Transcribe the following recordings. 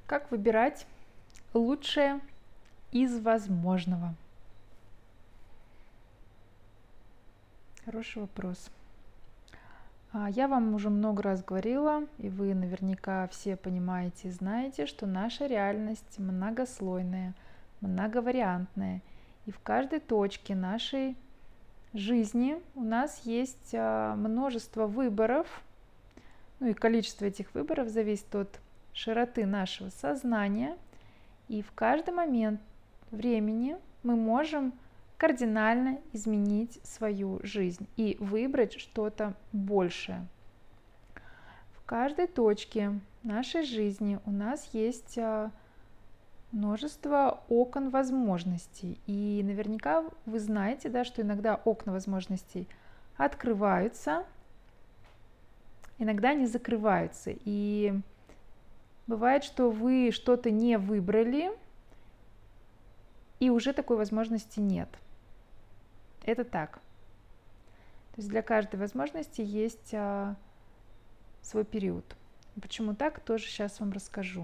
Как выбирать лучшее из возможного? Хороший вопрос. Я вам уже много раз говорила, и вы наверняка все понимаете и знаете, что наша реальность многослойная, многовариантная. И в каждой точке нашей жизни у нас есть множество выборов, и количество этих выборов зависит от широты нашего сознания. И в каждый момент времени мы можем кардинально изменить свою жизнь и выбрать что-то большее. В каждой точке нашей жизни у нас есть множество окон возможностей. И наверняка вы знаете, да, что иногда окна возможностей открываются, иногда они закрываются. И бывает, что вы что-то не выбрали, и уже такой возможности нет. Это так. То есть для каждой возможности есть свой период. Почему так, тоже сейчас вам расскажу.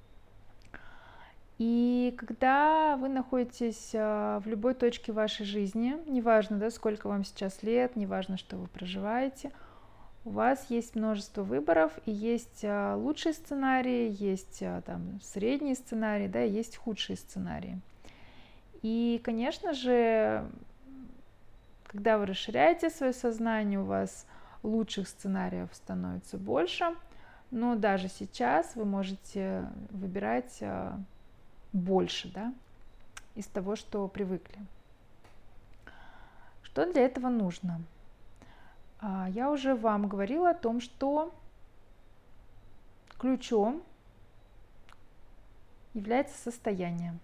И когда вы находитесь в любой точке вашей жизни, неважно, да, сколько вам сейчас лет, неважно, что вы проживаете, у вас есть множество выборов, и есть лучшие сценарии, есть там средние сценарии, да, и есть худшие сценарии. И, конечно же, когда вы расширяете свое сознание, у вас лучших сценариев становится больше, но даже сейчас вы можете выбирать больше, да, из того, что привыкли. Что для этого нужно? Я уже вам говорила о том, что ключом является состояние.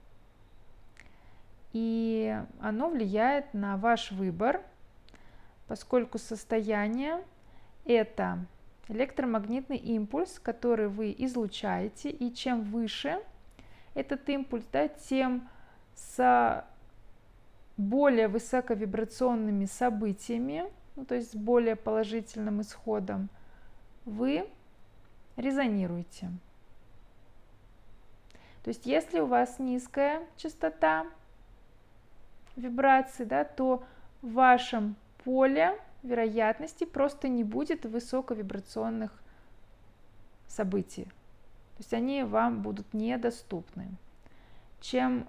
И оно влияет на ваш выбор, поскольку состояние – это электромагнитный импульс, который вы излучаете, и чем выше этот импульс, да, тем с более высоковибрационными событиями, то есть с более положительным исходом, вы резонируете. То есть если у вас низкая частота вибрации, да, то в вашем поле вероятности просто не будет высоковибрационных событий. То есть они вам будут недоступны. Чем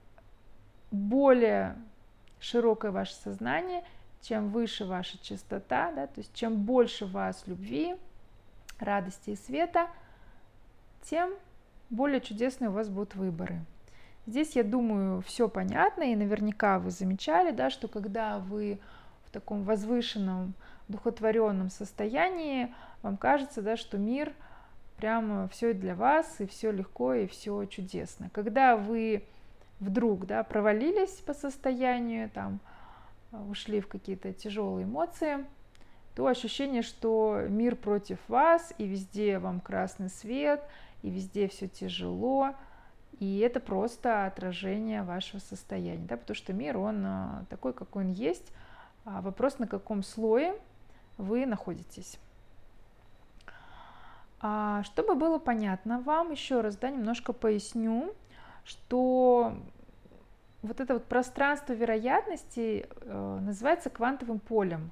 более широкое ваше сознание, чем выше ваша частота, да, то есть чем больше в вас любви, радости и света, тем более чудесные у вас будут выборы. Здесь, я думаю, все понятно, и наверняка вы замечали, да, что когда вы в таком возвышенном, духотворенном состоянии, вам кажется, да, что мир прямо все для вас, и все легко, и все чудесно. Когда вы вдруг, да, провалились по состоянию, там, ушли в какие-то тяжелые эмоции, то ощущение, что мир против вас, и везде вам красный свет, и везде все тяжело, и это просто отражение вашего состояния, да, потому что мир, он такой, какой он есть. Вопрос, на каком слое вы находитесь. Чтобы было понятно вам, еще раз, да, немножко поясню, что вот это вот пространство вероятностей называется квантовым полем.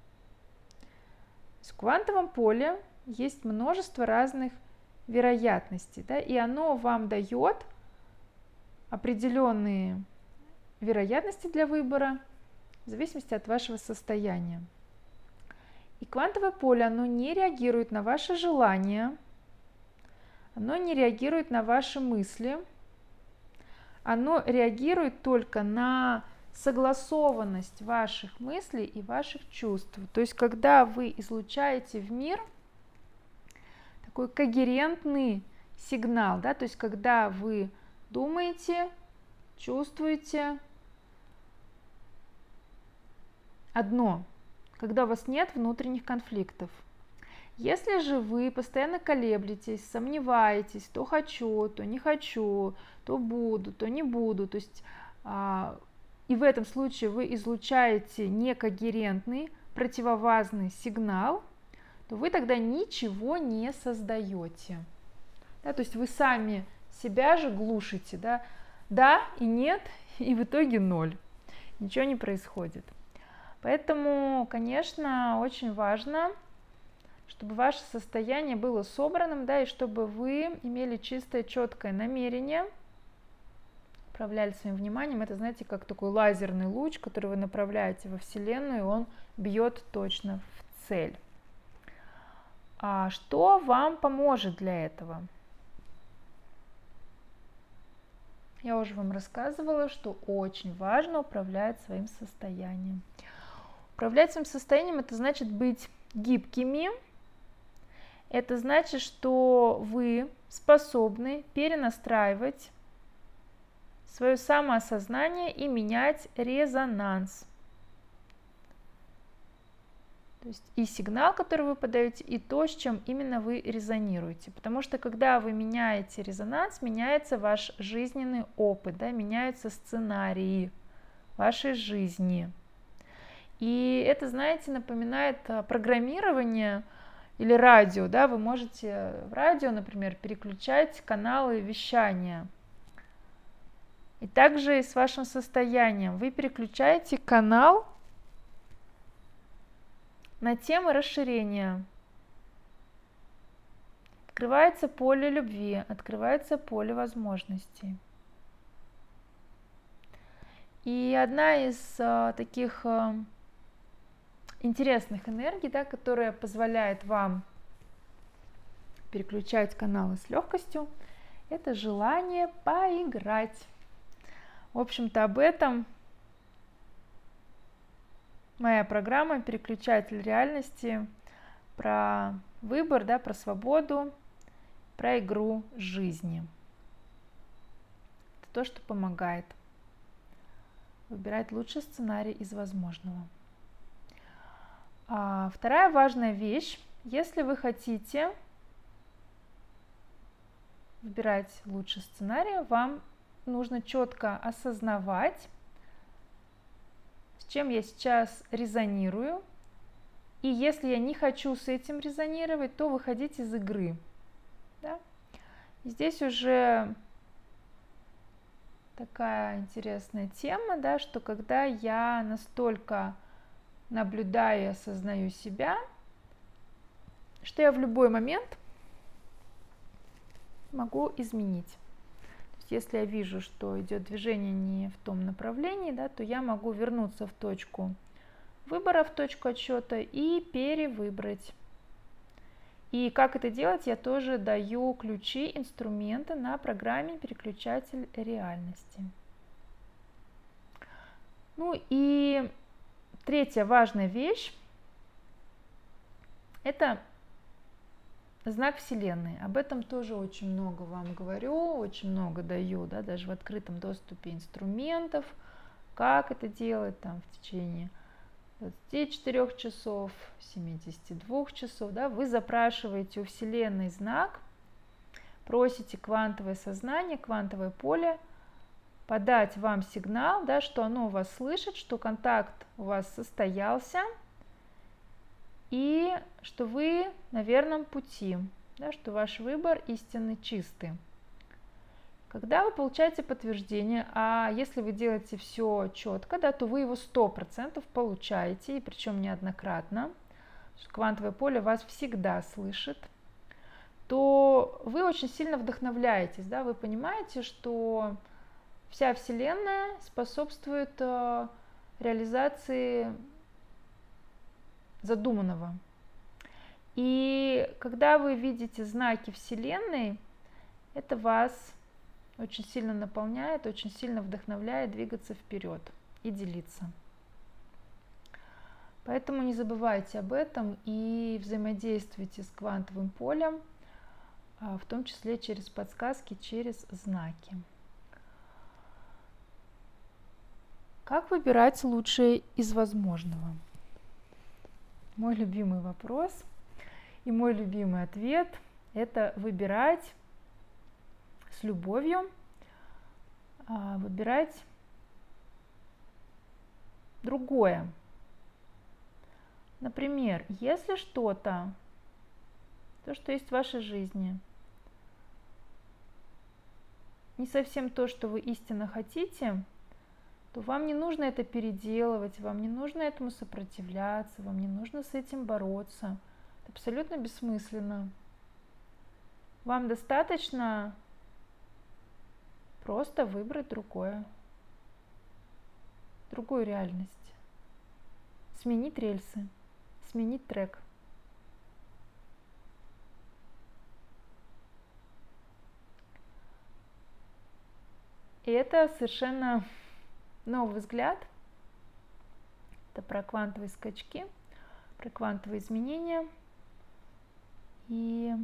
В квантовом поле есть множество разных вероятностей, да, и оно вам дает определенные вероятности для выбора в зависимости от вашего состояния. И квантовое поле, оно не реагирует на ваши желания, оно не реагирует на ваши мысли, оно реагирует только на согласованность ваших мыслей и ваших чувств. То есть, когда вы излучаете в мир такой когерентный сигнал, да, то есть, когда вы думаете, чувствуете одно, когда у вас нет внутренних конфликтов. Если же вы постоянно колеблетесь, сомневаетесь, то хочу, то не хочу, то буду, то не буду, то есть и в этом случае вы излучаете некогерентный, противовазный сигнал, то вы тогда ничего не создаете. Да, то есть вы сами себя же глушите, да и нет, и в итоге ноль. Ничего не происходит. Поэтому, конечно, очень важно, чтобы ваше состояние было собранным, да, и чтобы вы имели чистое, четкое намерение, управляли своим вниманием. Это, знаете, как такой лазерный луч, который вы направляете во Вселенную, и он бьет точно в цель. А что вам поможет для этого? Я уже вам рассказывала, что очень важно управлять своим состоянием. Управлять своим состоянием – это значит быть гибкими. Это значит, что вы способны перенастраивать свое самоосознание и менять резонанс. То есть и сигнал, который вы подаете, и то, с чем именно вы резонируете. Потому что когда вы меняете резонанс, меняется ваш жизненный опыт, да, меняются сценарии вашей жизни. И это, знаете, напоминает программирование или радио. Да? Вы можете в радио, например, переключать каналы вещания. И также и с вашим состоянием. Вы переключаете канал на темы расширения. Открывается поле любви, открывается поле возможностей. И одна из таких интересных энергий, да, которая позволяет вам переключать каналы с легкостью, это желание поиграть. В общем-то, об этом моя программа «Переключатель реальности», про выбор, да, про свободу, про игру жизни. Это то, что помогает выбирать лучший сценарий из возможного. Вторая важная вещь, если вы хотите выбирать лучший сценарий, вам нужно четко осознавать, с чем я сейчас резонирую, и если я не хочу с этим резонировать, то выходить из игры. Да? Здесь уже такая интересная тема, да, что когда я настолько наблюдаю и осознаю себя, что я в любой момент могу изменить. То есть, если я вижу, что идет движение не в том направлении, да, то я могу вернуться в точку выбора, в точку отсчета и перевыбрать. И как это делать, я тоже даю ключи, инструменты на программе «Переключатель реальности». Ну и третья важная вещь – это знак Вселенной. Об этом тоже очень много вам говорю, очень много даю, да, даже в открытом доступе инструментов, как это делать там в течение 24 часов, 72 часов. Да, вы запрашиваете у Вселенной знак, просите квантовое сознание, квантовое поле подать вам сигнал, да, что оно вас слышит, что контакт у вас состоялся, и что вы на верном пути, да, что ваш выбор истинный, чистый. Когда вы получаете подтверждение, а если вы делаете все четко, да, то вы его 100% получаете, и причем неоднократно, квантовое поле вас всегда слышит, то вы очень сильно вдохновляетесь, да, вы понимаете, что вся Вселенная способствует реализации задуманного. И когда вы видите знаки Вселенной, это вас очень сильно наполняет, очень сильно вдохновляет двигаться вперед и делиться. Поэтому не забывайте об этом и взаимодействуйте с квантовым полем, в том числе через подсказки, через знаки. Как выбирать лучшее из возможного? Мой любимый вопрос и мой любимый ответ – это выбирать с любовью, выбирать другое. Например, если что-то, то, что есть в вашей жизни, не совсем то, что вы истинно хотите, то вам не нужно это переделывать, вам не нужно этому сопротивляться, вам не нужно с этим бороться. Это абсолютно бессмысленно. Вам достаточно просто выбрать другую реальность, сменить рельсы, сменить трек. И это совершенно новый взгляд. Это про квантовые скачки, про квантовые изменения. И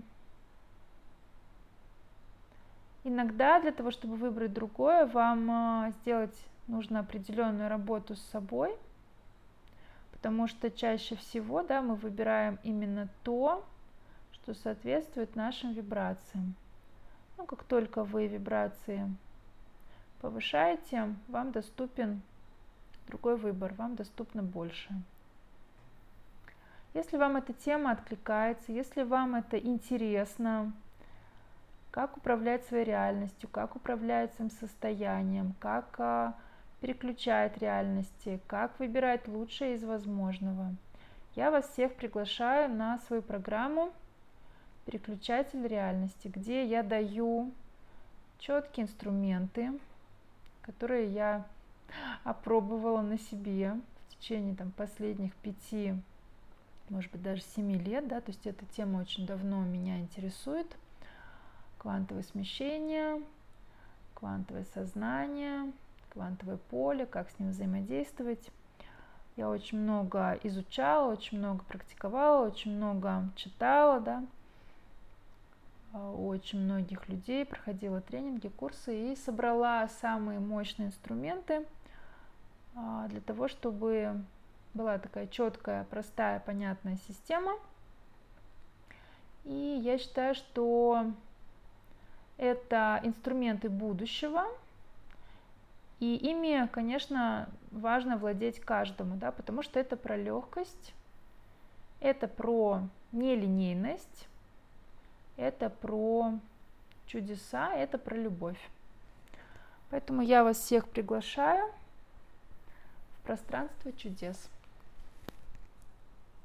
иногда для того, чтобы выбрать другое, вам сделать нужно определенную работу с собой, потому что чаще всего, да, мы выбираем именно то, что соответствует нашим вибрациям. Ну, как только вы вибрации повышаете, вам доступен другой выбор, вам доступно больше. Если вам эта тема откликается, если вам это интересно, как управлять своей реальностью, как управлять своим состоянием, как переключать реальности, как выбирать лучшее из возможного, я вас всех приглашаю на свою программу «Переключатель реальности», где я даю четкие инструменты, которые я опробовала на себе в течение последних 5, может быть, даже 7 лет, да, то есть эта тема очень давно меня интересует. Квантовое смещение, квантовое сознание, квантовое поле, как с ним взаимодействовать. Я очень много изучала, очень много практиковала, очень много читала, да, у очень многих людей проходила тренинги, курсы и собрала самые мощные инструменты для того, чтобы была такая четкая, простая, понятная система. И я считаю, что это инструменты будущего, и ими, конечно, важно владеть каждому, да, потому что это про легкость, это про нелинейность, это про чудеса, это про любовь. Поэтому я вас всех приглашаю в пространство чудес.